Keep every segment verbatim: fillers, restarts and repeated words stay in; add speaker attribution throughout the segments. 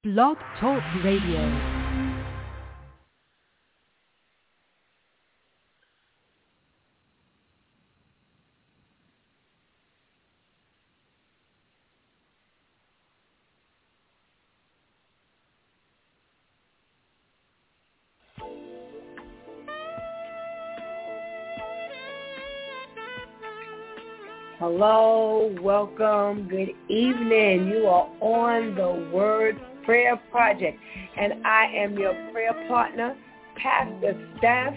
Speaker 1: Blog Talk Radio.
Speaker 2: Hello, welcome, good evening. You are on the Word Prayer Project, and I am your prayer partner, Pastor Steph.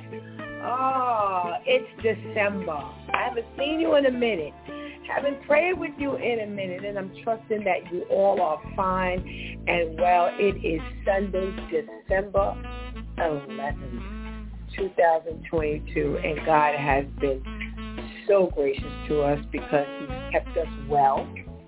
Speaker 2: Oh, it's December. I haven't seen you in a minute. Haven't prayed with you in a minute, and I'm trusting that you all are fine and well. It is Sunday, December eleventh, twenty twenty-two, and God has been so gracious to us because he's kept us well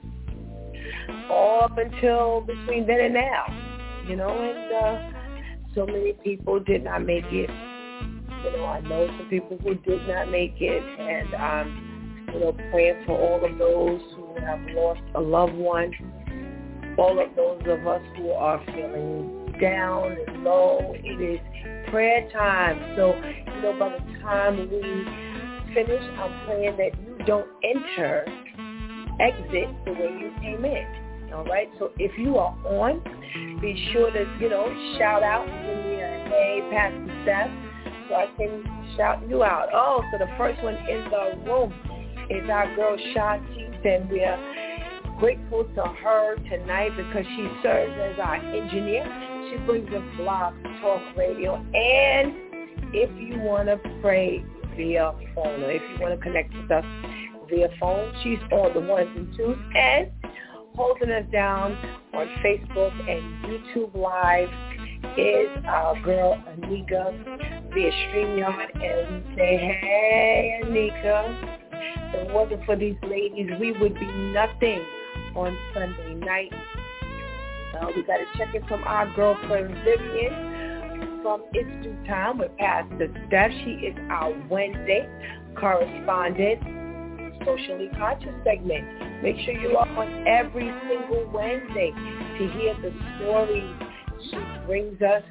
Speaker 2: all up until between then and now, you know, and uh, so many people did not make it. You know, I know some people who did not make it, and I'm, you know, praying for all of those who have lost a loved one, all of those of us who are feeling down and low. It is prayer time, so, you know, by the time we finish, I'm praying that you don't enter, exit the way you came in. All right? So if you are on, be sure to, you know, shout out, give me a hey, Pastor Steph, so I can shout you out. Oh, so the first one in the room is our girl Shanti, and we are grateful to her tonight because she serves as our engineer. She brings us Blog Talk Radio, and if you want to pray via phone, or if you want to connect with us via phone, she's on the ones and twos and holding us down on Facebook and YouTube Live is our girl Anika via StreamYard, and we say, hey Anika, if it wasn't for these ladies, we would be nothing on Sunday night. Uh, we got to check in from our girlfriend Vivian from It's Due Time with Pastor Steph. She is our Wednesday correspondent, socially conscious segment. Make sure you are on every single Wednesday to hear the stories. She brings us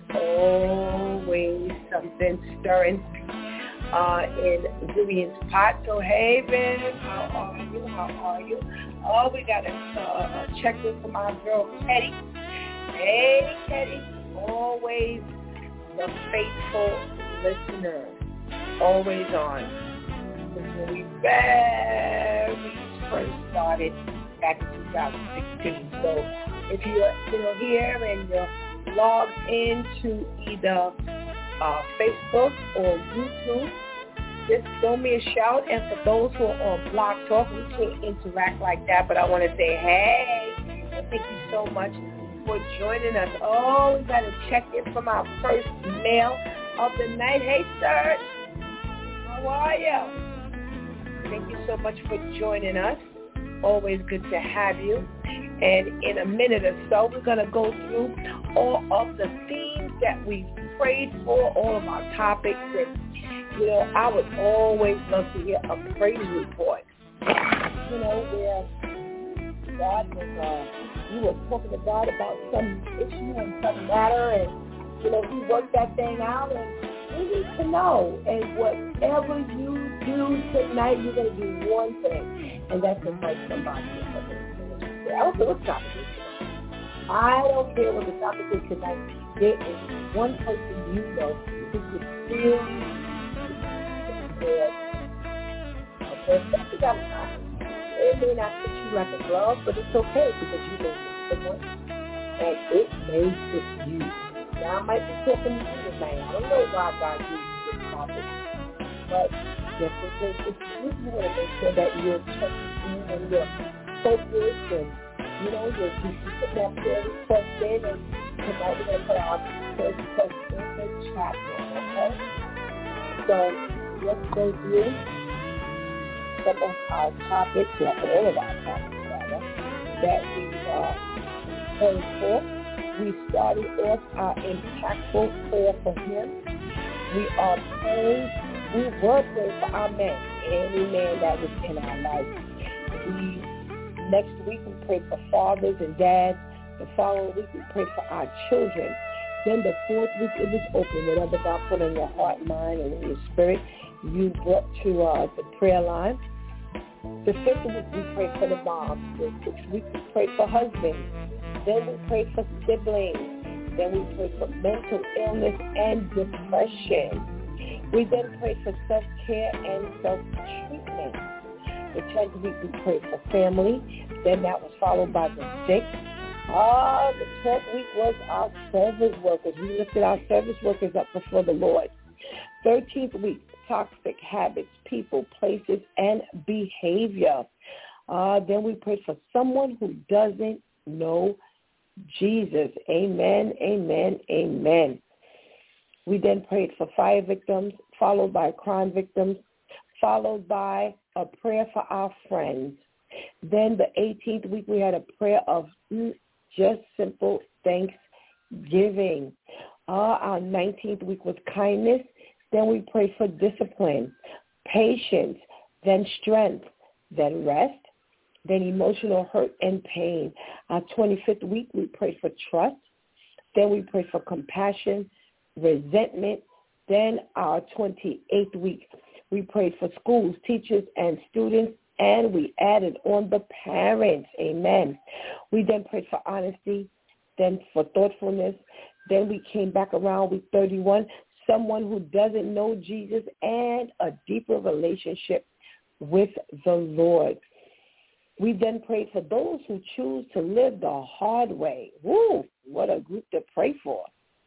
Speaker 2: always something stirring uh, in Vivian's pot. So, hey, Ben, how are you? How are you? Oh, we got to uh, check in from our girl, Teddy. Hey, Teddy, always the faithful listener, always on. When we very first started back in two thousand sixteen. So if you're, you know, here and you're logged into either uh, Facebook or YouTube, just throw me a shout. And for those who are on Blog Talk, we can't interact like that, but I want to say hey, and thank you so much for joining us. Oh, we got to check in from our first mail of the night. Hey, Serge, how are you? Thank you so much for joining us. Always good to have you. And in a minute or so, we're going to go through all of the themes that we prayed for, all of our topics. And, you know, I would always love to hear a praise report, you know, where God was, uh, you were talking to God about some issue and some matter, and, you know, he worked that thing out, and we need to know. And whatever you do tonight, you're going to do one thing, and that's invite somebody in. I don't care what the topic is tonight. I don't care what the topic is tonight. There is one person you know who could feel that okay, that's got a topic. It may not fit you like a glove, but it's okay because you know someone, and it may fit you. Now, I might be talking to you tonight. I don't know why God gave you this topic, but just because it's you, you want to make sure that you're checking in and you're focused, and you know, you're putting that prayer request in, and tonight we're going to put our prayer request in the chat room, okay? So let's go through some of our topics, well, all of our topics, rather, that we uh, prayed for. We started off our impactful prayer for him. We are praying, we were praying for our men, any man that was in our life. We, next week, we prayed for fathers and dads, The following week, we prayed for our children. Then the fourth week, it was open. Whatever God put in your heart, mind, and in your spirit, you brought to uh, the prayer line. The fifth week, we prayed for the moms. The sixth week, we prayed for husbands. Then we prayed for siblings. Then we prayed for mental illness and depression. We then prayed for self-care and self-treatment. The tenth week, we prayed for family. Then that was followed by the sick. Ah, the twelfth week was our service workers. We lifted our service workers up before the Lord. thirteenth week, toxic habits, people, places, and behavior. Uh, then we prayed for someone who doesn't know Jesus. Amen, amen, amen. We then prayed for fire victims, followed by crime victims, followed by a prayer for our friends. Then the eighteenth week, we had a prayer of mm, just simple thanksgiving. Uh, our nineteenth week was kindness. Then we prayed for discipline, patience, then strength, then rest, then emotional hurt and pain. Our twenty-fifth week, we prayed for trust. Then we prayed for compassion, resentment. Then our twenty-eighth week, we prayed for schools, teachers, and students, and we added on the parents. Amen. We then prayed for honesty, then for thoughtfulness. Then we came back around week thirty-one, someone who doesn't know Jesus and a deeper relationship with the Lord. We then prayed for those who choose to live the hard way. Woo, what a group to pray for.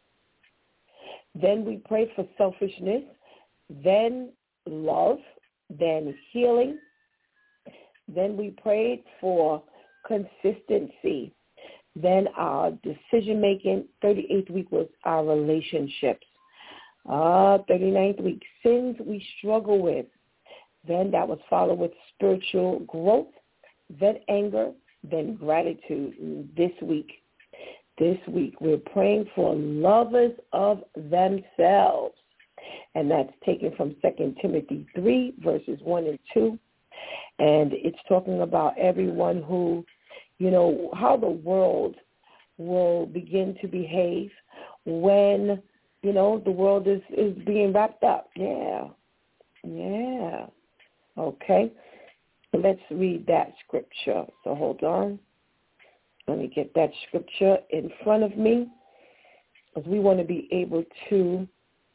Speaker 2: Then we prayed for selfishness, then love, then healing. Then we prayed for consistency. Then our decision-making. thirty-eighth week was our relationships. Uh, thirty-ninth week, sins we struggle with. Then that was followed with spiritual growth, then anger, then gratitude. This week, this week we're praying for lovers of themselves. And that's taken from Second Timothy three, verses one and two. And it's talking about everyone who, you know, how the world will begin to behave when, you know, the world is, is being wrapped up. Yeah. Yeah. Okay. Let's read that scripture. So hold on. Let me get that scripture in front of me, because we want to be able to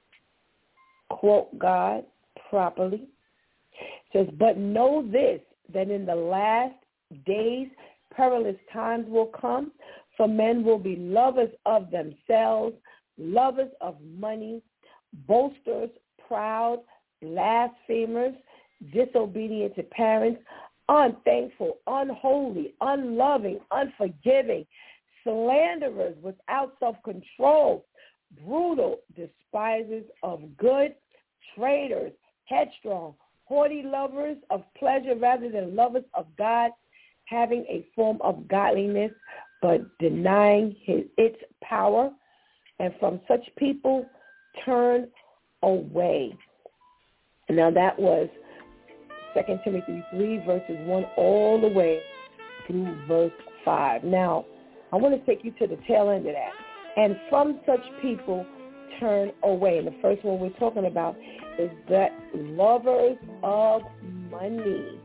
Speaker 2: quote God properly. It says, but know this, that in the last days perilous times will come, for men will be lovers of themselves, lovers of money, boasters, proud, blasphemers, disobedient to parents, unthankful, unholy, unloving, unforgiving, slanderers, without self-control, brutal, despisers of good, traitors, headstrong, haughty, lovers of pleasure rather than lovers of God, having a form of godliness but denying his, its power. And from such people turn away. Now that was Second Timothy three, verses one all the way through verse five. Now, I want to take you to the tail end of that. And from such people turn away. And the first one we're talking about is that lovers of money.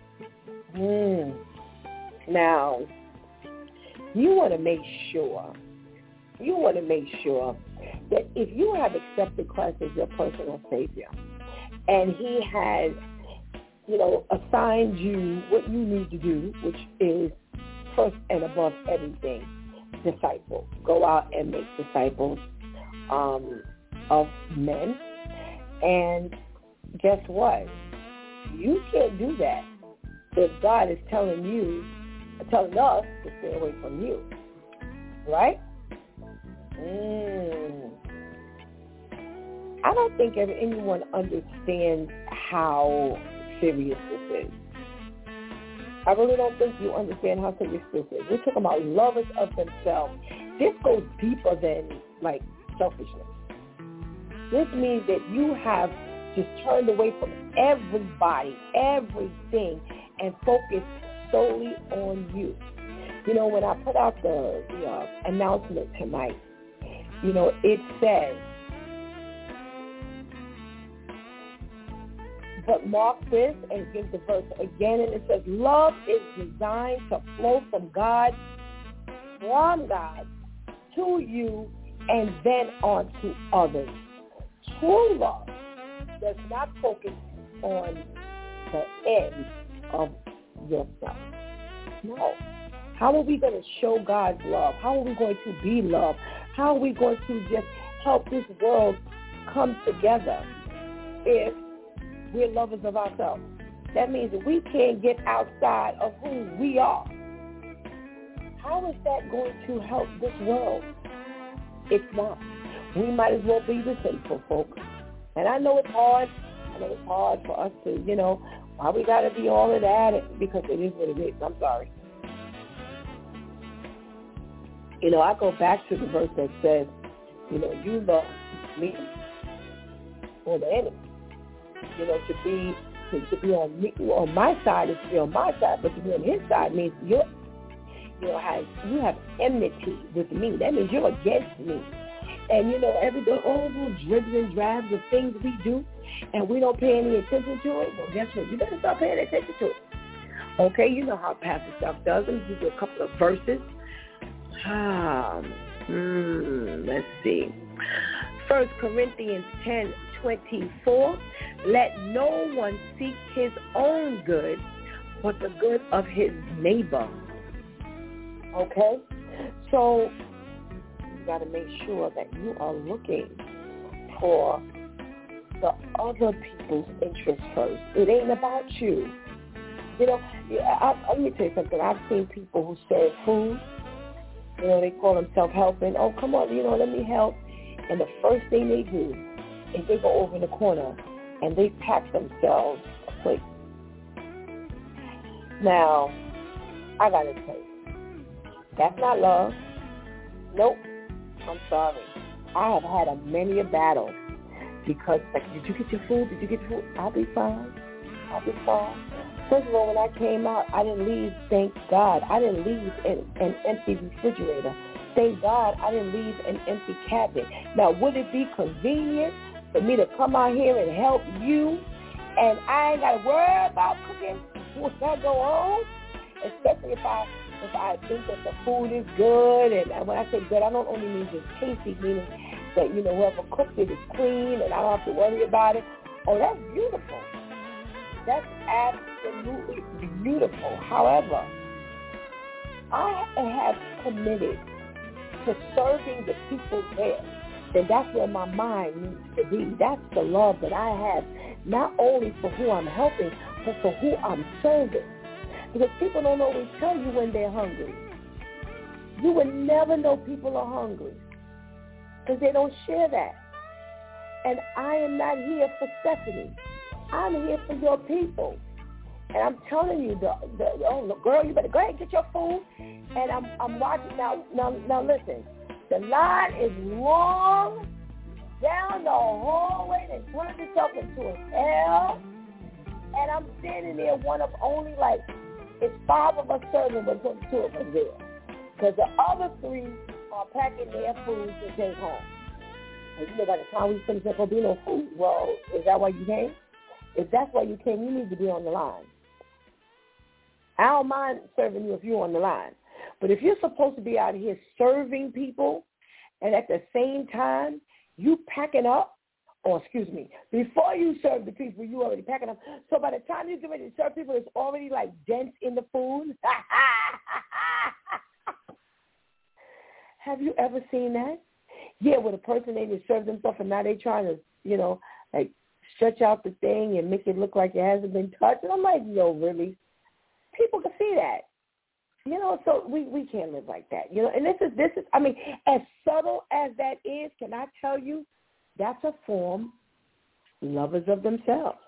Speaker 2: Hmm. Now, you want to make sure, you want to make sure that if you have accepted Christ as your personal Savior, and he has, you know, assigned you what you need to do, which is first and above everything, disciple. Go out and make disciples um, of men. And guess what? You can't do that if God is telling you, telling us to stay away from you. Right? Mm. I don't think ever anyone understands how serious this is. I really don't think you understand how serious this is. We're talking about lovers of themselves. This goes deeper than, like, selfishness. This means that you have just turned away from everybody, everything, and focused solely on you. You know, when I put out the, the uh, announcement tonight, you know, it says, but mark this, and it gives the verse again, and it says, love is designed to flow from God, from God, to you, and then on to others. True love does not focus on the end of yourself. No. How are we going to show God's love? How are we going to be love? How are we going to just help this world come together if we're lovers of ourselves? That means that we can't get outside of who we are. How is that going to help this world? It's not. We might as well be the sinful folk. And I know it's hard. I know it's hard for us to, you know, why we got to be all of that, because it is what it is. I'm sorry. You know, I go back to the verse that says, you know, you love me or the enemy. You know, to be to, to be on me, on my side is to be on my side, but to be on his side means you're, you know, has, you have enmity with me. That means you're against me. And, you know, every day, all those dribs and drabs of things we do, and we don't pay any attention to it, well, guess what? You better start paying attention to it. Okay, you know how Pastor Stuff does. Let me give you a couple of verses. Um, hmm, let's see. First Corinthians ten twenty-four. Let no one seek his own good, but the good of his neighbor. Okay? So you got to make sure that you are looking for the other people's interest first. It ain't about you. You know, I, I, let me tell you something. I've seen people who serve food. You know, they call themselves helping. Oh, come on, you know, let me help. And the first thing they do is they go over in the corner and they pack themselves a plate. Now, I got to tell you, that's not love. Nope. I'm sorry. I have had a many a battle because, like, did you get your food? Did you get your food? I'll be fine. I'll be fine. First of all, when I came out, I didn't leave, thank God, I didn't leave an, an empty refrigerator. Thank God I didn't leave an empty cabinet. Now, would it be convenient for me to come out here and help you, and I ain't got to worry about cooking when I go home? Especially if I if I think that the food is good, and when I say good, I don't only mean just tasty, meaning that, you know, whoever cooked it is clean and I don't have to worry about it. Oh, that's beautiful. That's absolutely beautiful. However, I have committed to serving the people there. Then that's where my mind needs to be. That's the love that I have, not only for who I'm helping, but for who I'm serving. Because people don't always tell you when they're hungry. You would never know people are hungry because they don't share that. And I am not here for Stephanie. I'm here for your people. And I'm telling you, the, the oh, girl, you better go ahead and get your food. And I'm I'm watching now. Now, now listen, the line is long down the hallway and turns itself into an L. And I'm standing there, one of only like, it's five of us serving, but just two of us there. Because the other three are packing their food to take home. And you know, by the time we finish, there's going to be no food. Well, is that why you came? If that's why you came, you need to be on the line. I don't mind serving you if you're on the line. But if you're supposed to be out here serving people, and at the same time, you packing up, or excuse me, before you serve the people, you already packing up. So by the time you get ready to serve people, it's already like dents in the food. Have you ever seen that? Yeah, with a person, they just serve themselves, and now they trying to, you know, like stretch out the thing and make it look like it hasn't been touched. And I'm like, yo, really? People can see that. You know, so we, we can't live like that. You know, and this is, this is, I mean, as subtle as that is, can I tell you, that's a form lovers of themselves.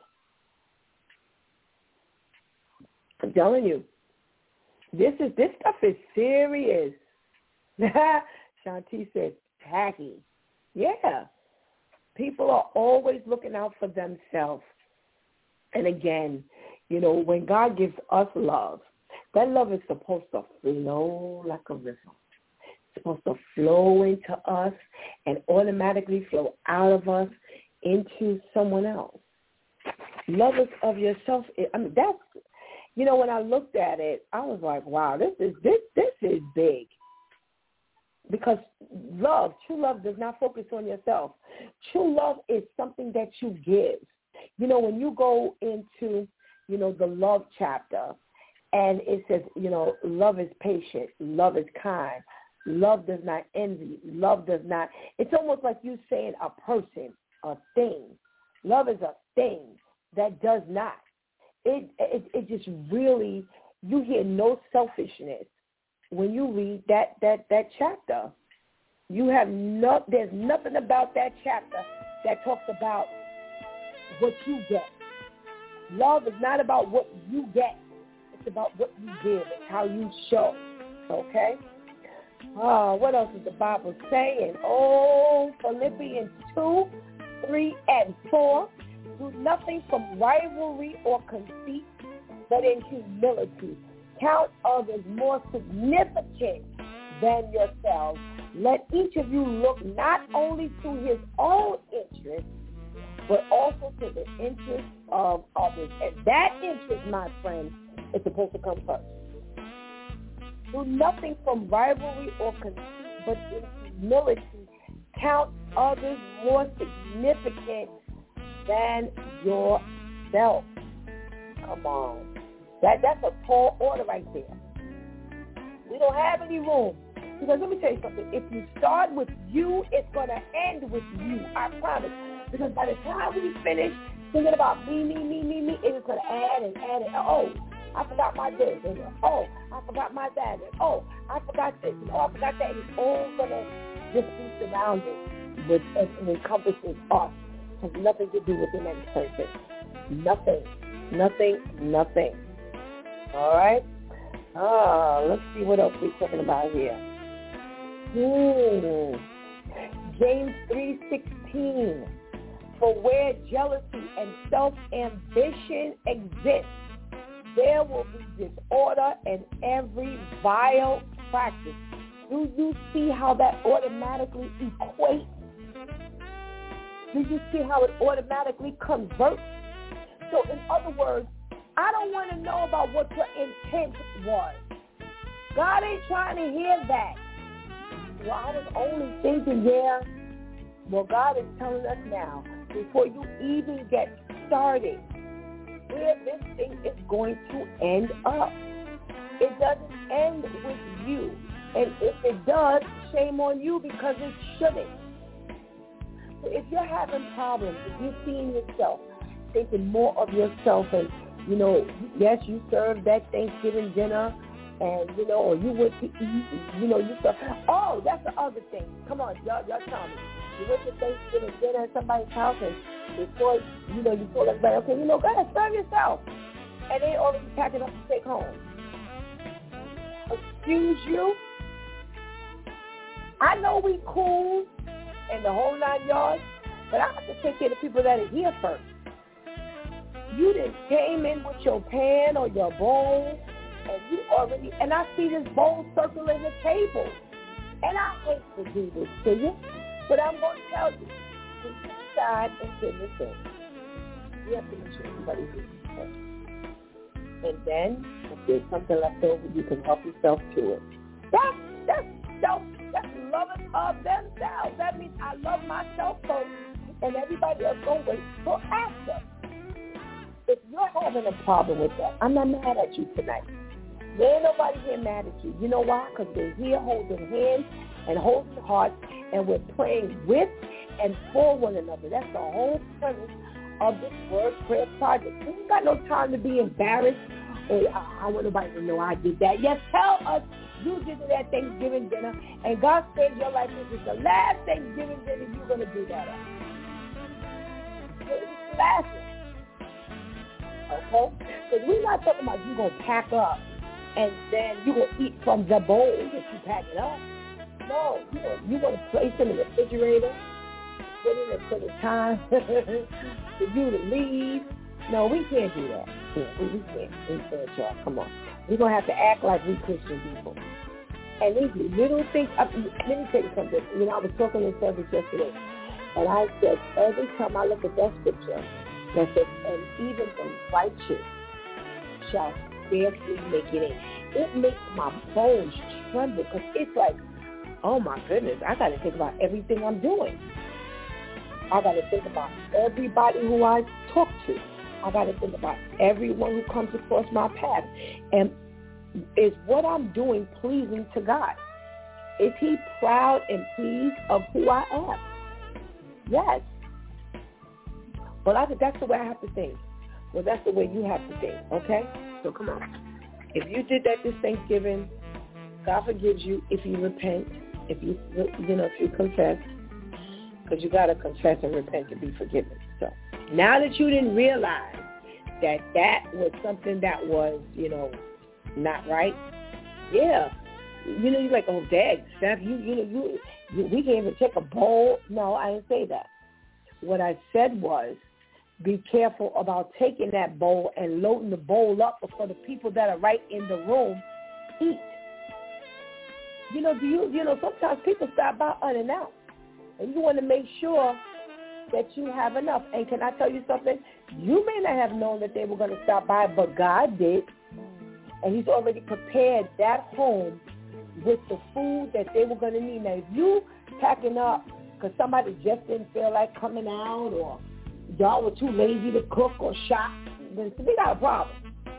Speaker 2: I'm telling you, this is this stuff is serious. Shanti said, tacky. Yeah. People are always looking out for themselves. And again, you know, when God gives us love, That love is supposed to flow like a river. It's supposed to flow into us and automatically flow out of us into someone else. Love is of yourself. I mean, that's, you know, when I looked at it, I was like, wow, this is this this is big. Because love, true love does not focus on yourself. True love is something that you give. You know, when you go into, you know, the love chapter, and it says, you know, love is patient, love is kind, love does not envy, love does not, it's almost like you saying a person, a thing. Love is a thing that does not. It, it, it just really, you hear no selfishness. When you read that, that, that chapter, you have no, there's nothing about that chapter that talks about what you get. Love is not about what you get. It's about what you give. It's how you show. Okay? Oh, what else is the Bible saying? Oh, Philippians two, three, and four. Do nothing from rivalry or conceit, but in humility. Count others more significant than yourselves. Let each of you look not only to his own interest, but also to the interest of others. And that interest, my friend, is supposed to come first. Do nothing from rivalry or conceit, but in humility. Count others more significant than yourself. Come on. That, that's a tall order right there. We don't have any room. Because let me tell you something. If you start with you, it's going to end with you. I promise. Because by the time we finish thinking about me, me, me, me, me, it is going to add and add and oh, I forgot my this. And oh, I forgot my that. And oh, I forgot this. And oh, I forgot that. It's all going to just be surrounded with and encompasses us. It has nothing to do with the next person. Nothing. Nothing. Nothing. All right? Ah, let's see what else we're talking about here. Hmm. James three sixteen. For where jealousy and self-ambition exist, there will be disorder and every vile practice. Do you see how that automatically equates? Do you see how it automatically converts? So in other words, I don't want to know about what your intent was. God ain't trying to hear that. Well, I was only thinking, yeah. Well, God is telling us now, before you even get started, where this thing is going to end up. It doesn't end with you. And if it does, shame on you because it shouldn't. So if you're having problems, if you're seeing yourself, thinking more of yourself and, you know, yes, you served that Thanksgiving dinner and, you know, or you went to eat, you know, you served. Oh, that's the other thing. Come on, y'all, y'all tell me. You went to Thanksgiving dinner at somebody's house and before, you know, you told everybody, okay, you know, go ahead, serve yourself. And they already packing up to take home. Excuse you? I know we cool and the whole nine yards, but I have to take care of the people that are here first. You just came in with your pan or your bowl, and you already, and I see this bowl circling the table. And I hate to do this to you, but I'm going to tell you, to decide and to listen. You have to make sure everybody's eating first. And then, if there's something left over, you can help yourself to it. That's, that's self, that's loving of themselves. That means I love myself first, and everybody else going to wait till after. If you're having a problem with that, I'm not mad at you tonight. There ain't nobody here mad at you. You know why? Because we're here holding hands and holding hearts, and we're praying with and for one another. That's the whole premise of this Word Prayer Project. We ain't got no time to be embarrassed. Or I, I want nobody to know I did that. Yes, tell us you did it at Thanksgiving dinner, and God said your life is the last Thanksgiving dinner you're going to do that at. It's last one. Okay? Because we're not talking about you going to pack up and then you're going to eat from the bowl that you pack it up. No, you're going you're going to place it in the refrigerator, put it until the time for you to leave. No, we can't do that. Yeah, we, we can't. We can't, y'all. Come on. We're going to have to act like we Christian people. And these little things, uh, let me tell you something. You know, I was talking in service yesterday, and I said, every time I look at that scripture, that says, and even the righteous shall scarcely make it in. It makes my bones tremble, because it's like, oh my goodness, I got to think about everything I'm doing. I got to think about everybody who I talk to. I got to think about everyone who comes across my path. And is what I'm doing pleasing to God? Is he proud and pleased of who I am? Yes. Well, I think that's the way I have to think. Well, that's the way you have to think, okay? So come on. If you did that this Thanksgiving, God forgives you if you repent, if you, you know, if you confess, because you got to confess and repent to be forgiven. So now that you didn't realize that that was something that was, you know, not right, yeah, you know, you're like, oh, dang, Steph, you, you know, you, you, we can't even take a bowl. No, I didn't say that. What I said was, be careful about taking that bowl and loading the bowl up before the people that are right in the room eat. You know, do you, you know, sometimes people stop by unannounced, and you want to make sure that you have enough. And can I tell you something? You may not have known that they were going to stop by, but God did. And he's already prepared that home with the food that they were going to need. Now, if you packing up because somebody just didn't feel like coming out, or y'all were too lazy to cook or shop, then we got a problem.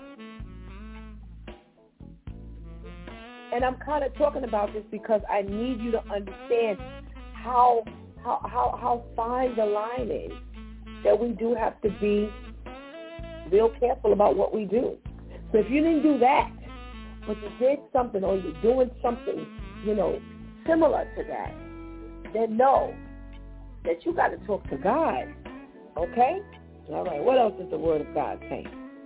Speaker 2: And I'm kind of talking about this because I need you to understand how how how, how fine the line is, that we do have to be real careful about what we do. So if you didn't do that, but you did something, or you're doing something, you know, similar to that, then know that you got to talk to God, okay? All right, what else is the Word of God saying?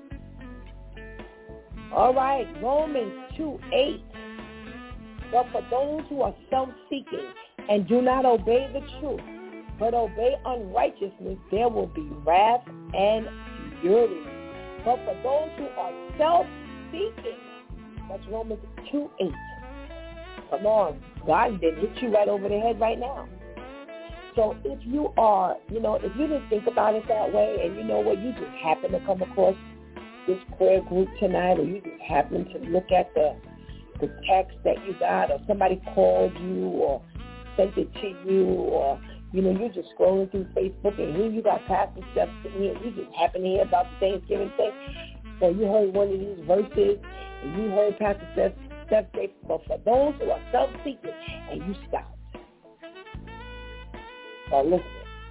Speaker 2: All right, Romans two eight. But for those who are self-seeking and do not obey the truth, but obey unrighteousness, there will be wrath and fury. But for those who are self-seeking, that's Romans two eight. Come on, God did hit you right over the head right now. So if you are, you know, if you didn't think about it that way, and you know what, you just happen to come across this prayer group tonight, or you just happen to look at the the text that you got, or somebody called you or sent it to you, or, you know, you're just scrolling through Facebook and here you got Pastor Steph sitting here, you just happen to hear about the Thanksgiving thing, or you heard one of these verses and you heard Pastor Steph, Steph say, but for those who are self-seeking, and you stop. Now listen,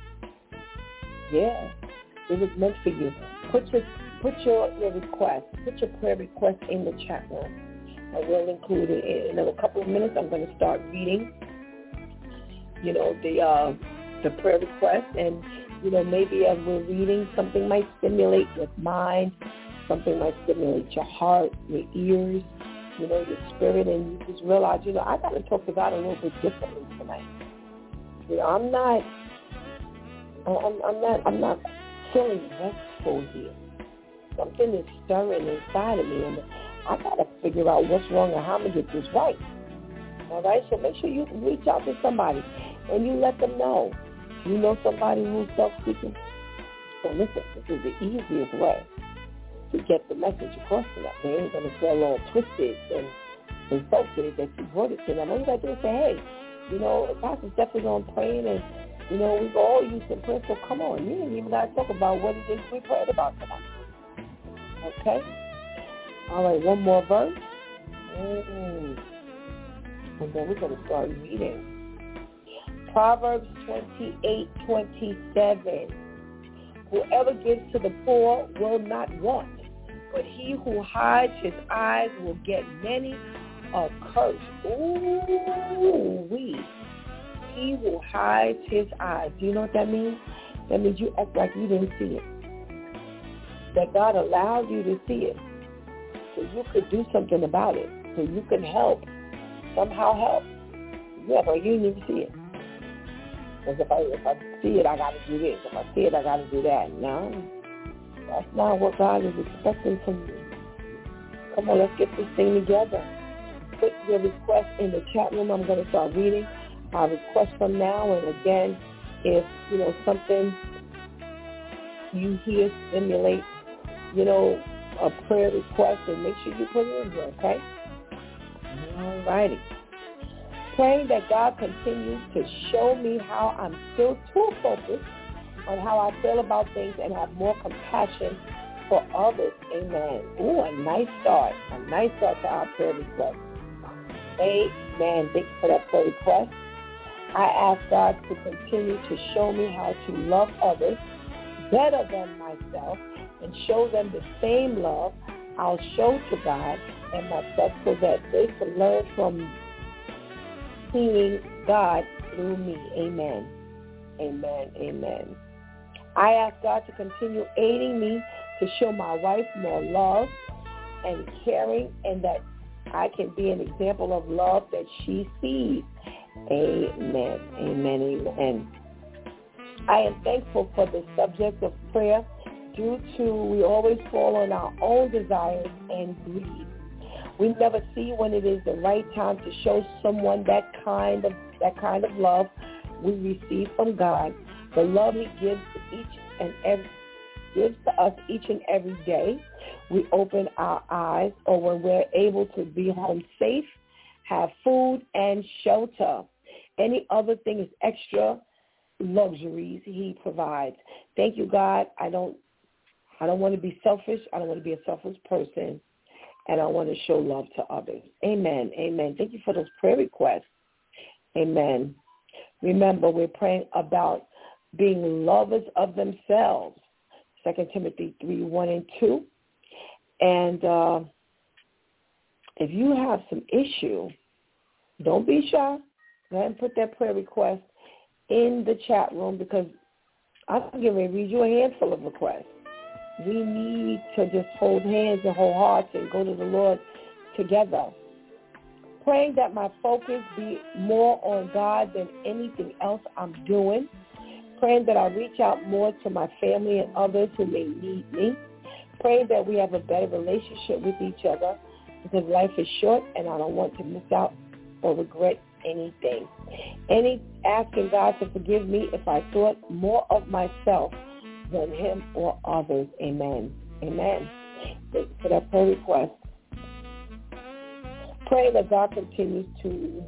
Speaker 2: yeah, it was meant for you. Put your put your, your request, put your prayer request in the chat room. I will include it in, in a couple of minutes. I'm going to start reading, you know, the uh, the prayer request, and you know, maybe as we're reading, something might stimulate your mind, something might stimulate your heart, your ears, you know, your spirit, and you just realize, you know, I got to talk to God a little bit differently tonight. You know, I'm not, I'm, I'm not, I'm not feeling restful here. Something is stirring inside of me, and I got to figure out what's wrong and how I'm going to get this right. All right? So make sure you reach out to somebody and you let them know. You know somebody who's self-seeking? So listen, this is the easiest way to get the message across to them. They ain't going to feel all twisted and insulted that you brought it to them. All you got to do is say, hey, you know, Pastor Steph is on praying, and, you know, we've all used to pray, so come on. You ain't even got to talk about what it is we prayed about tonight. Okay? All right, one more verse. Mm. And then we're going to start reading. Proverbs twenty-eight twenty-seven. Whoever gives to the poor will not want, but he who hides his eyes will get many a curse. Ooh, wee. He who hides his eyes. Do you know what that means? That means you act like you didn't see it. That God allowed you to see it, so you could do something about it, so you can help, somehow help. Yeah, but you didn't even see it. Because if I, if I see it, I got to do this. If I see it, I got to do that. No, that's not what God is expecting from you. Come on, let's get this thing together. Put your request in the chat room. I'm going to start reading our request from now. And again, if, you know, something you hear stimulate, you know, a prayer request, then make sure you put it in here, okay? All righty. Praying that God continues to show me how I'm still too focused on how I feel about things and have more compassion for others. Amen. Ooh, a nice start. A nice start to our prayer request. Amen. Thank you for that prayer request. I ask God to continue to show me how to love others better than myself and show them the same love I'll show to God and myself so that they can learn from seeing God through me. Amen. Amen. Amen. I ask God to continue aiding me to show my wife more love and caring, and that I can be an example of love that she sees. Amen. Amen. Amen. I am thankful for the subject of prayer due to we always fall on our own desires and greed. We never see when it is the right time to show someone that kind of that kind of love we receive from God. The love He gives to each and every gives to us each and every day. We open our eyes, or when we're able to be home safe, have food and shelter. Any other thing is extra luxuries He provides. Thank you, God. I don't I don't want to be selfish. I don't want to be a selfish person. And I want to show love to others. Amen. Amen. Thank you for those prayer requests. Amen. Remember, we're praying about being lovers of themselves. Second Timothy three, one and two. And uh, if you have some issue, don't be shy. Go ahead and put that prayer request in the chat room, because I'm getting ready to read you a handful of requests. We need to just hold hands and hold hearts and go to the Lord together. Praying that my focus be more on God than anything else I'm doing. Praying that I reach out more to my family and others who may need me. Praying that we have a better relationship with each other, because life is short and I don't want to miss out or regret anything. Any asking God to forgive me if I thought more of myself than Him or others. Amen. Amen. Thank you for that prayer request. Pray that God continues to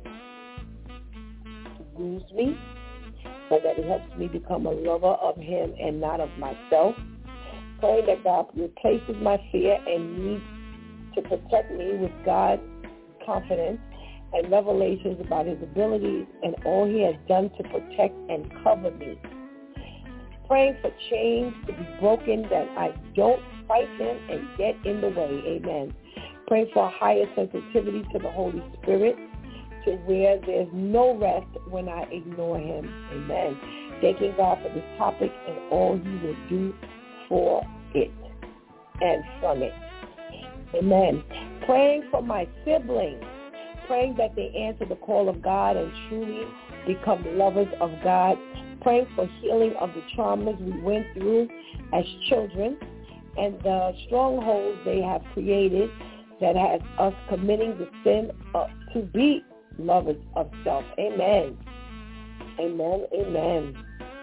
Speaker 2: use me, so that He helps me become a lover of Him and not of myself. Pray that God replaces my fear and need to protect me with God's confidence and revelations about His abilities and all He has done to protect and cover me. Praying for chains to be broken, that I don't fight Him and get in the way. Amen. Praying for a higher sensitivity to the Holy Spirit, to where there's no rest when I ignore Him. Amen. Thanking God for this topic and all He will do for it and from it. Amen. Praying for my siblings. Praying that they answer the call of God and truly become lovers of God. Praying for healing of the traumas we went through as children and the strongholds they have created that has us committing the sin of, to be lovers of self. Amen. Amen. Amen.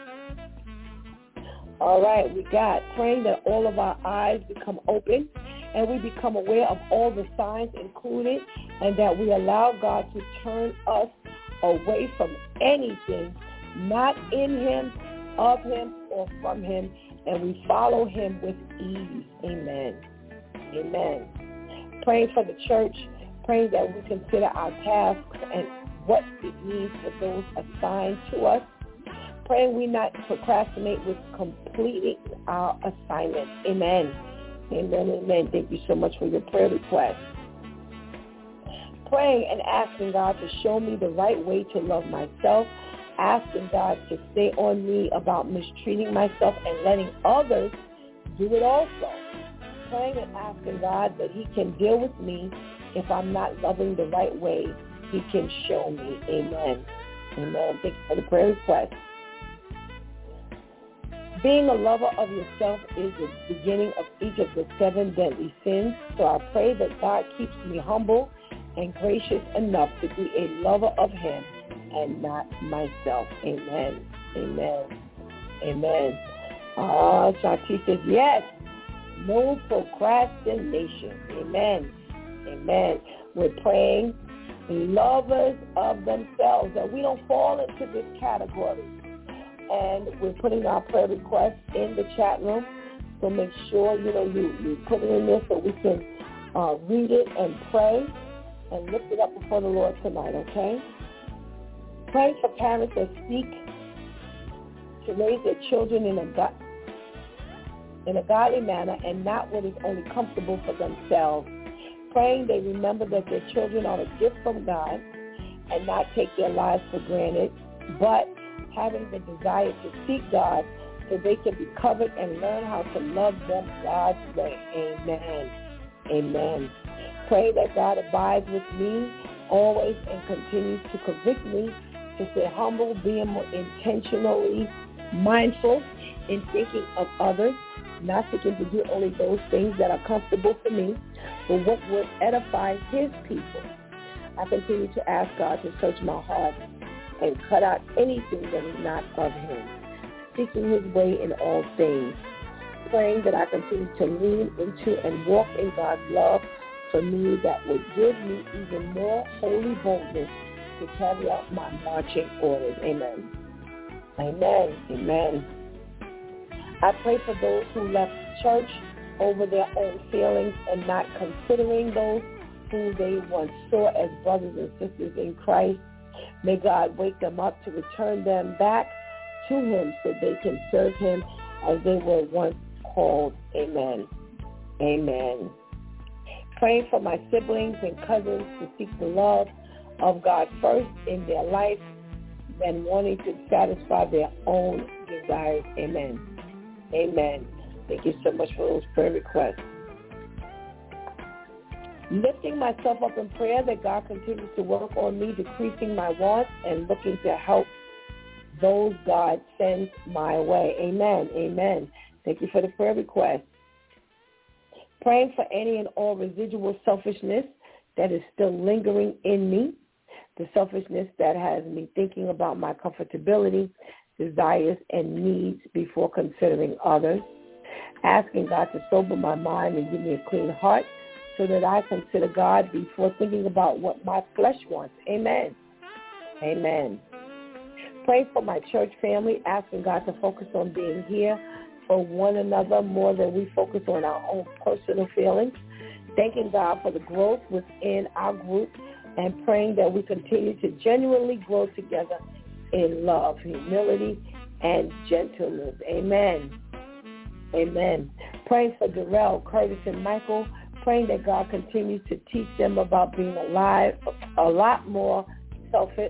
Speaker 2: All right, we got praying that all of our eyes become open and we become aware of all the signs included, and that we allow God to turn us away from anything not in Him, of Him, or from Him, and we follow Him with ease. Amen. Amen. Praying for the church, praying that we consider our tasks and what it means for those assigned to us. Praying we not procrastinate with completing our assignments. Amen. Amen. Amen. Thank you so much for your prayer request. Praying and asking God to show me the right way to love myself. Asking God to stay on me about mistreating myself and letting others do it also. Praying and asking God that He can deal with me if I'm not loving the right way. He can show me. Amen. Amen. Thank you for the prayer request. Being a lover of yourself is the beginning of each of the seven deadly sins. So I pray that God keeps me humble and gracious enough to be a lover of him and not myself. Amen. Amen. Amen. Ah, Shanti says, yes, no procrastination. Amen. Amen. We're praying lovers of themselves, that we don't fall into this category. And we're putting our prayer requests in the chat room. So make sure, you know, you, you put it in there so we can uh, read it and pray and lift it up before the Lord tonight, okay? Praying for parents that seek to raise their children in a, go- in a godly manner and not what is only comfortable for themselves. Praying they remember that their children are a gift from God and not take their lives for granted, but having the desire to seek God so they can be covered and learn how to love them God's way. Amen. Amen. Pray that God abides with me always and continues to convict me to stay humble, being more intentionally mindful in thinking of others, not seeking to do only those things that are comfortable for me, but what would edify his people. I continue to ask God to search my heart and cut out anything that is not of him, seeking his way in all things, praying that I continue to lean into and walk in God's love for me that would give me even more holy boldness to carry out my marching orders. Amen. Amen. Amen. I pray for those who left church over their own feelings and not considering those who they once saw as brothers and sisters in Christ. May God wake them up to return them back to him so they can serve him as they were once called. Amen. Amen. Praying for my siblings and cousins to seek the love of God first in their life than wanting to satisfy their own desires. Amen. Amen. Thank you so much for those prayer requests. Lifting myself up in prayer that God continues to work on me, decreasing my wants and looking to help those God sends my way. Amen. Amen. Thank you for the prayer request. Praying for any and all residual selfishness that is still lingering in me, the selfishness that has me thinking about my comfortability, desires, and needs before considering others. Asking God to sober my mind and give me a clean heart so that I consider God before thinking about what my flesh wants. Amen. Amen. Pray for my church family, asking God to focus on being here for one another more than we focus on our own personal feelings. Thanking God for the growth within our group and praying that we continue to genuinely grow together in love, humility, and gentleness. Amen. Amen. Praying for Darrell, Curtis, and Michael, praying that God continues to teach them about being alive, a lot more selfless,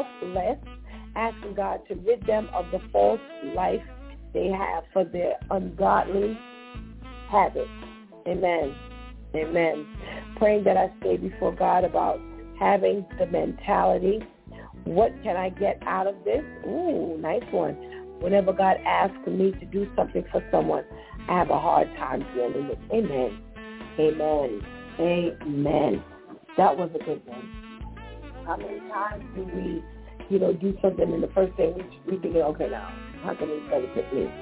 Speaker 2: asking God to rid them of the false life they have for their ungodly habits. Amen. Amen. Praying that I stay before God about having the mentality, what can I get out of this? Ooh, nice one. Whenever God asks me to do something for someone, I have a hard time dealing with. Amen. Amen. Amen. That was a good one. How many times do we, you know, do something and the first thing we, we think, okay, now, how can it benefit me?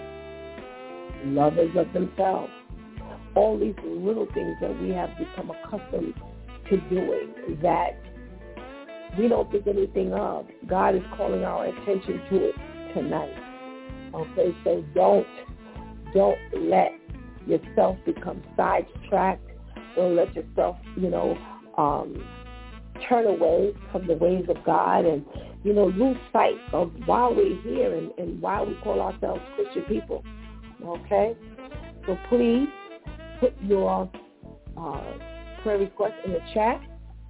Speaker 2: Lovers of themselves. All these little things that we have become accustomed to doing that we don't think anything of. God is calling our attention to it tonight. Okay, so don't, don't let yourself become sidetracked or let yourself, you know, um, turn away from the ways of God and, you know, lose sight of why we're here and, and why we call ourselves Christian people. Okay? So please put your uh, prayer request in the chat.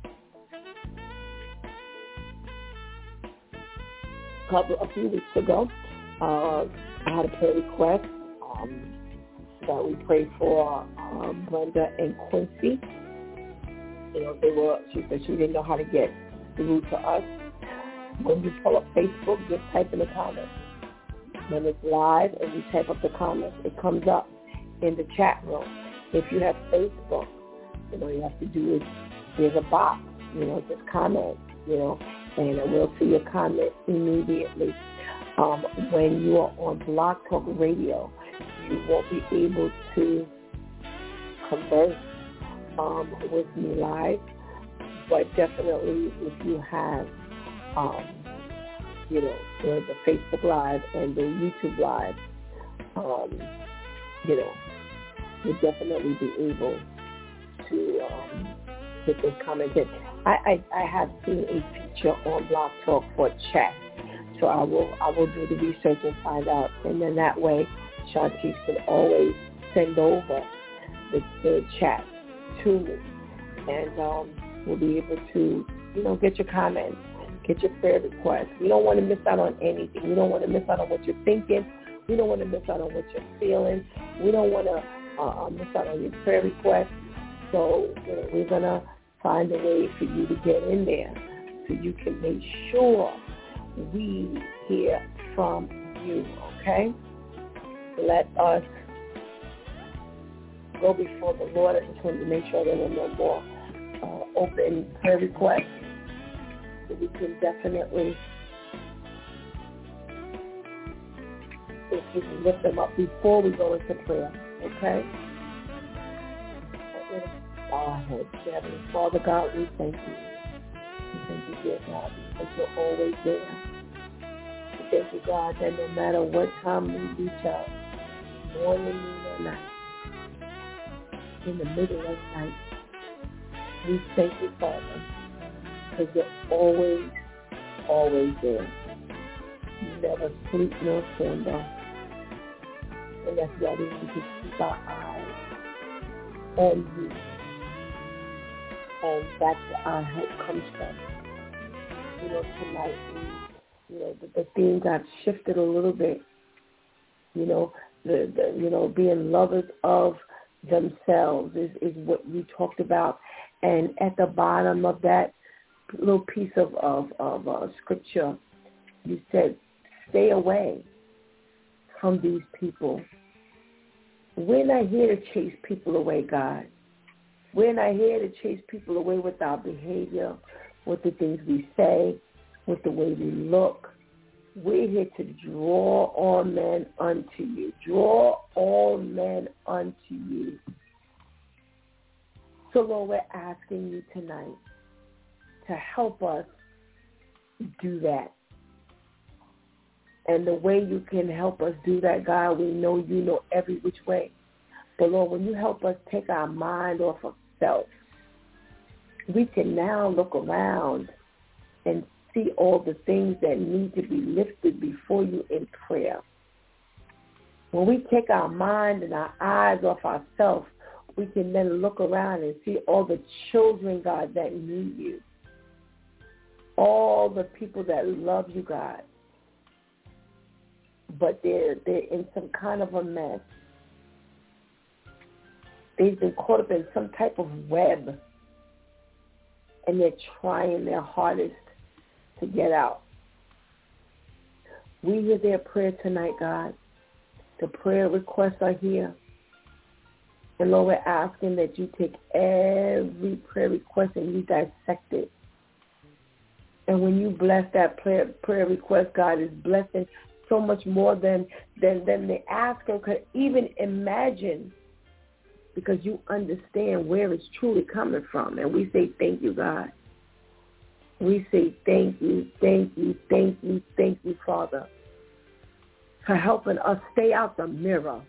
Speaker 2: A couple, a few weeks ago, uh, I had a prayer request um, that we prayed for uh, Brenda and Quincy. You know, they were, she said she didn't know how to get through to us. When you pull up Facebook, just type in the comments, When it's live and you type up the comments, it comes up in the chat room. If you have Facebook, you know, you have to do is, there's a box, you know, just comment, you know, and we'll see your comment immediately. Um, when you are on Blog Talk Radio, you won't be able to converse um, with me live, but definitely if you have, um, you know, the, the Facebook Live and the YouTube Live, um, you know, you'll definitely be able to um, get those comments in. I, I, I have seen a feature on Blog Talk for chat, so I will I will do the research and find out, and then that way Shantice can always send over the, the chat to me, and um, we'll be able to, you know, get your comments, get your prayer requests. We don't want to miss out on anything. We don't want to miss out on what you're thinking. We don't want to miss out on what you're feeling. We don't want to uh, miss out on your prayer requests. So, you know, we're going to find a way for you to get in there so you can make sure we hear from you, okay? Let us go before the Lord. I just want to make sure there were no more uh, open prayer requests. So we can definitely, if we can lift them up before we go into prayer, okay? Let us bow our heads. Heavenly Father God, we thank you. We thank you, dear God, because you're always there. We thank you, God, that no matter what time we reach out, morning, noon, or night, in the middle of night, we thank you, Father, because you're always, always there. You never sleep nor slumber. And that's why we need to keep our eyes on you. And that's where our help comes from. You know, tonight, we, you know, the, the theme got shifted a little bit. You know, the, the you know, being lovers of themselves is, is what you talked about. And at the bottom of that little piece of, of, of uh, scripture, you said, stay away from these people. We're not here to chase people away, God. We're not here to chase people away with our behavior, with the things we say, with the way we look. We're here to draw all men unto you. Draw all men unto you. So, Lord, we're asking you tonight to help us do that. And the way you can help us do that, God, we know you know every which way. But, Lord, when you help us take our mind off of self, we can now look around and see all the things that need to be lifted before you in prayer. When we take our mind and our eyes off ourselves, we can then look around and see all the children, God, that need you. All the people that love you, God. But they're, they're in some kind of a mess. They've been caught up in some type of web, and they're trying their hardest to get out. We hear their prayer tonight, God. The prayer requests are here. And Lord, we're asking that you take every prayer request and you dissect it. And when you bless that prayer, prayer request, God is blessing so much more than, than, than the asker could even imagine, because you understand where it's truly coming from. And we say thank you, God. We say thank you, thank you, thank you, thank you, Father, for helping us stay out the mirror,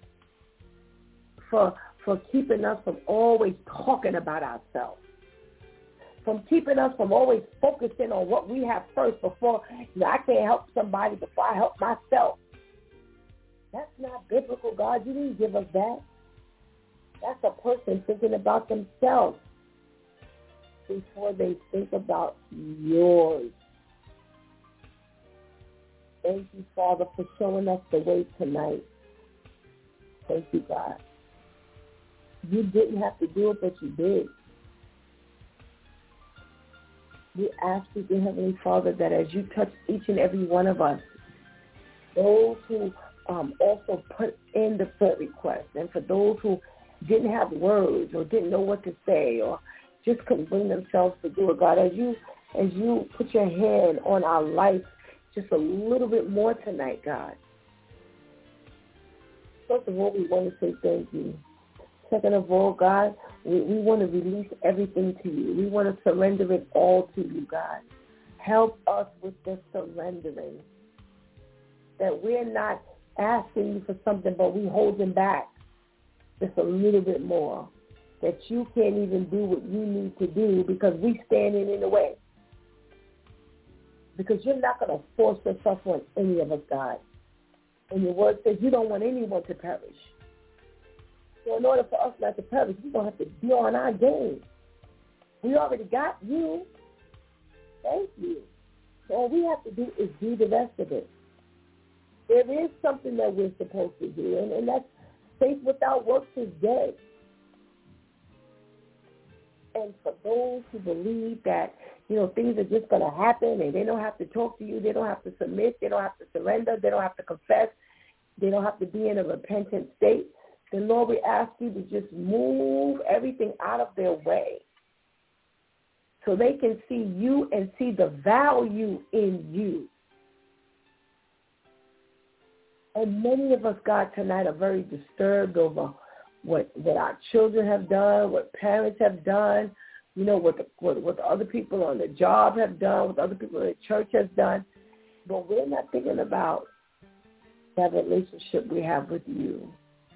Speaker 2: for for keeping us from always talking about ourselves, from keeping us from always focusing on what we have first before, you know, I can't help somebody before I help myself. That's not biblical, God. You didn't give us that. That's a person thinking about themselves before they think about yours. Thank you, Father, for showing us the way tonight. Thank you, God. You didn't have to do it, but you did. We ask you, dear Heavenly Father, that as you touch each and every one of us, those who um, also put in the prayer request, and for those who didn't have words or didn't know what to say or just couldn't bring themselves to do it, God, as you as you put your hand on our life just a little bit more tonight, God. First of all, we want to say thank you. Second of all, God, we, we want to release everything to you. We want to surrender it all to you, God. Help us with the surrendering. That we're not asking you for something, but we holding back just a little bit more. That you can't even do what you need to do because we standing in the way. Because you're not going to force yourself on any of us, God. And your word says you don't want anyone to perish. So in order for us not to perish, we're going to have to be on our game. We already got you. Thank you. So all we have to do is do the rest of it. There is something that we're supposed to do, and, and that's faith without works is dead. And for those who believe that, you know, things are just going to happen and they don't have to talk to you, they don't have to submit, they don't have to surrender, they don't have to confess, they don't have to be in a repentant state, then, Lord, we ask you to just move everything out of their way so they can see you and see the value in you. And many of us, God, tonight are very disturbed over what what our children have done, what parents have done, you know, what the, what, what the other people on the job have done, what the other people in the church have done. But we're not thinking about that relationship we have with you.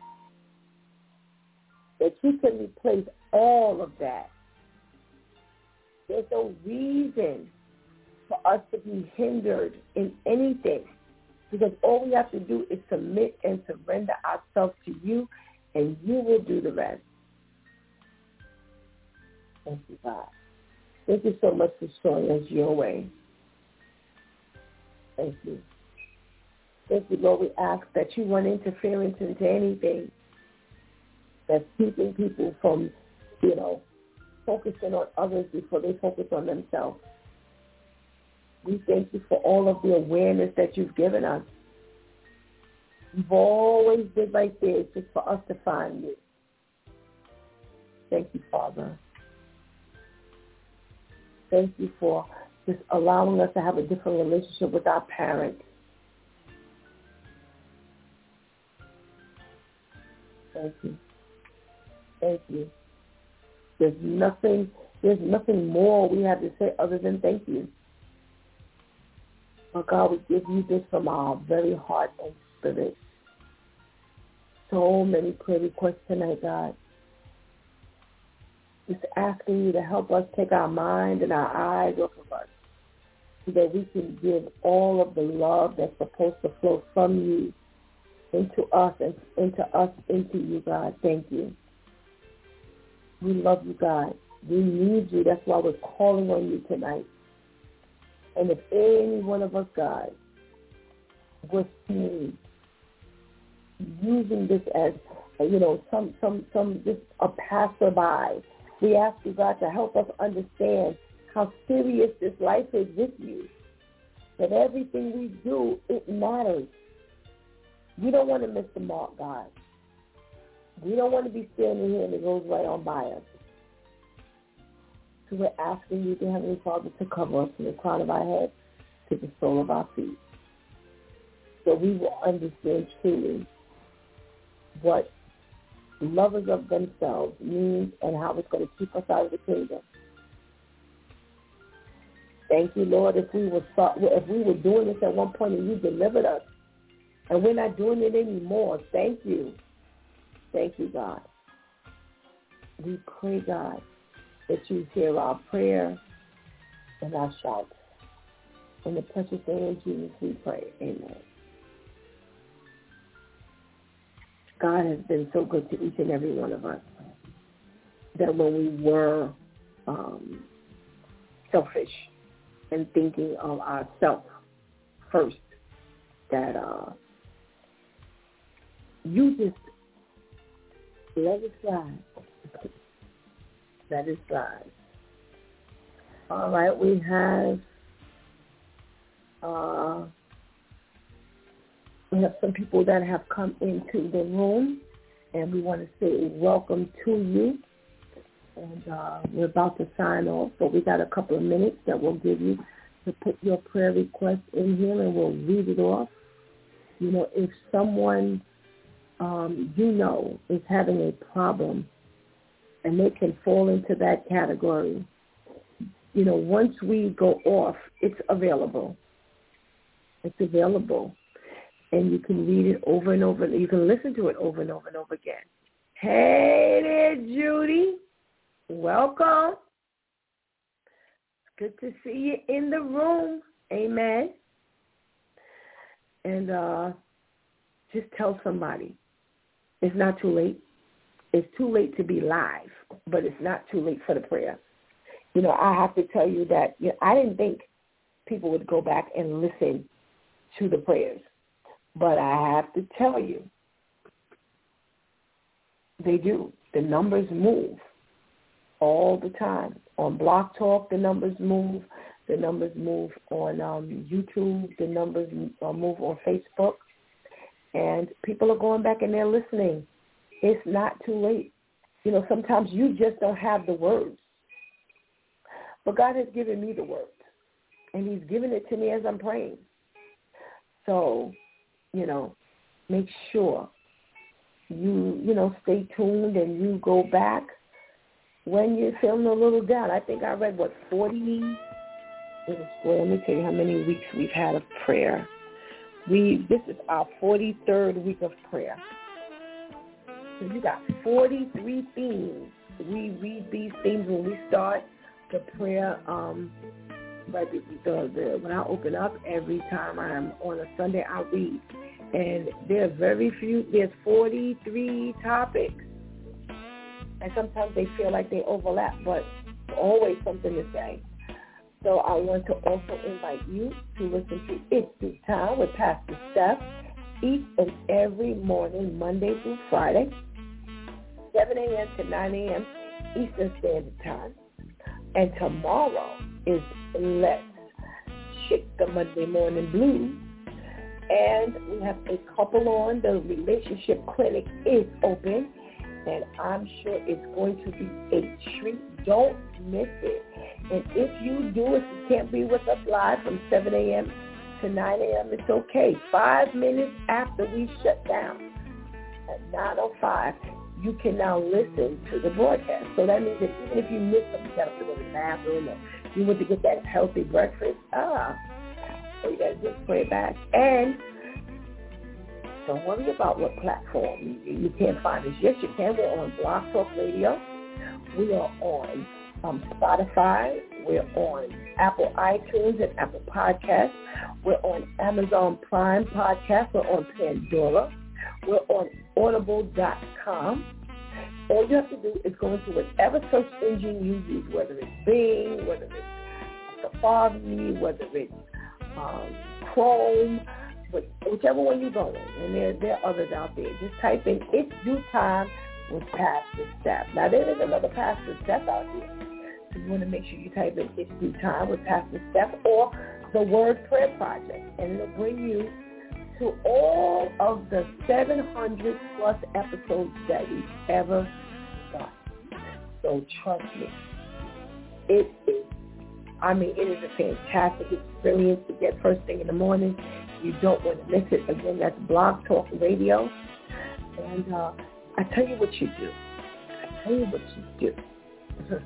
Speaker 2: That you can replace all of that. There's no reason for us to be hindered in anything because all we have to do is submit and surrender ourselves to you, and you will do the rest. Thank you, God. Thank you so much for showing us your way. Thank you. Thank you, Lord. We ask that you run interference into anything that's keeping people from, you know, focusing on others before they focus on themselves. We thank you for all of the awareness that you've given us. You've always been right there just for us to find you. Thank you, Father. Thank you for just allowing us to have a different relationship with our parents. Thank you. Thank you. There's nothing, there's nothing more we have to say other than thank you. Oh God, we give you this from our very heart and spirit. So many prayer requests tonight, God. Just asking you to help us take our mind and our eyes off of us so that we can give all of the love that's supposed to flow from you into us and into us, into you, God. Thank you. We love you, God. We need you. That's why we're calling on you tonight. And if any one of us, God, was seen using this as, you know, some, some, some, just a passerby, we ask you, God, to help us understand how serious this life is with you. That everything we do, it matters. We don't want to miss the mark, God. We don't want to be standing here and it goes right on by us. So we're asking you, dear Heavenly Father, to cover us from the crown of our head to the sole of our feet. So we will understand truly what lovers of themselves means and how it's going to keep us out of the kingdom. Thank you, Lord, if we were if we were doing this at one point and you delivered us, and we're not doing it anymore. Thank you. Thank you, God. We pray, God, that you hear our prayer and our shout. In the precious name of Jesus, we pray. Amen. God has been so good to each and every one of us that when we were um, selfish and thinking of ourselves first, that uh, you just let it slide. Let it slide. All right, we have uh, We have some people that have come into the room, and we want to say welcome to you. And uh, we're about to sign off, but we got a couple of minutes that we'll give you to put your prayer request in here, and we'll read it off. You know, if someone um, you know is having a problem, and they can fall into that category, you know, once we go off, it's available. It's available. And you can read it over and over. You can listen to it over and over and over again. Hey there, Judy. Welcome. Good to see you in the room. Amen. And uh, just tell somebody. It's not too late. It's too late to be live, but it's not too late for the prayer. You know, I have to tell you that you know, I didn't think people would go back and listen to the prayers. But I have to tell you, they do. The numbers move all the time. On Blog Talk, the numbers move. The numbers move on um, YouTube. The numbers uh, move on Facebook. And people are going back and they're listening. It's not too late. You know, sometimes you just don't have the words. But God has given me the words. And he's given it to me as I'm praying. So, you know, make sure you, you know, stay tuned and you go back when you're feeling a little down. I think I read, what, forty? Well, let me tell you how many weeks we've had of prayer. We This is our forty-third week of prayer. So you got forty-three themes. We read these themes when we start the prayer. Um, but the, the, the, when I open up, every time I'm on a Sunday, I read. And there's very few, there's forty-three topics. And sometimes they feel like they overlap, but always something to say. So I want to also invite you to listen to It's Due Time with Pastor Steph each and every morning, Monday through Friday, seven a.m. to nine a.m. Eastern Standard Time. And tomorrow is Let's Shake the Monday Morning Blues. And we have a couple on. The relationship clinic is open. And I'm sure it's going to be a treat. Don't miss it. And if you do, if you can't be with us live from seven a.m. to nine a.m., it's okay. Five minutes after we shut down at nine oh five, you can now listen to the broadcast. So that means that even if you miss something, you got to go to the bathroom or you want to get that healthy breakfast, ah, so you got to just play it back. And don't worry about what platform you, you can't find us. Yes, you can. We're on Blog Talk Radio. We are on um, Spotify. We're on Apple iTunes and Apple Podcasts. We're on Amazon Prime Podcast. We're on Pandora. We're on Audible dot com. All you have to do is go into whatever search engine you use, whether it's Bing, whether it's Safari, whether it's um, Chrome, whichever one you go in. And there, there are others out there. Just type in It's Due Time with Pastor Steph. Now, there is another Pastor Steph out here. So you want to make sure you type in It's Due Time with Pastor Steph or the Word Prayer Project. And it'll bring you to all of the seven hundred plus episodes that we've ever done. So trust me, it is, I mean, it is a fantastic experience to get first thing in the morning. You don't want to miss it. Again, that's Blog Talk Radio. And uh, I tell you what you do. I tell you what you do.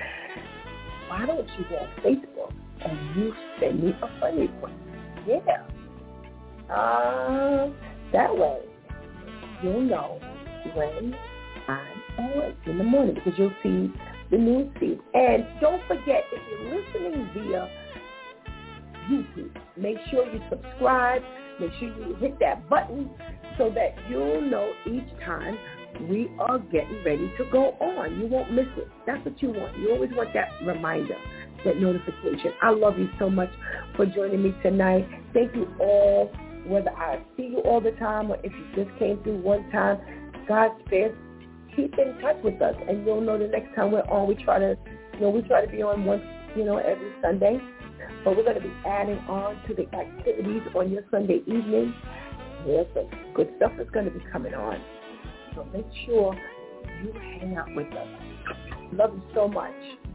Speaker 2: Why don't you go on Facebook and you send me a friend request? Yeah. Uh, that way, you'll know when I'm on in the morning because you'll see the news feed. And don't forget, if you're listening via YouTube, make sure you subscribe. Make sure you hit that button so that you'll know each time we are getting ready to go on. You won't miss it. That's what you want. You always want that reminder, that notification. I love you so much for joining me tonight. Thank you all. Whether I see you all the time or if you just came through one time, God's spares, keep in touch with us, and you'll know the next time we're on. We try to, you know, we try to be on once, you know, every Sunday, but we're going to be adding on to the activities on your Sunday evening. here, so good stuff is going to be coming on. So make sure you hang out with us. Love you so much.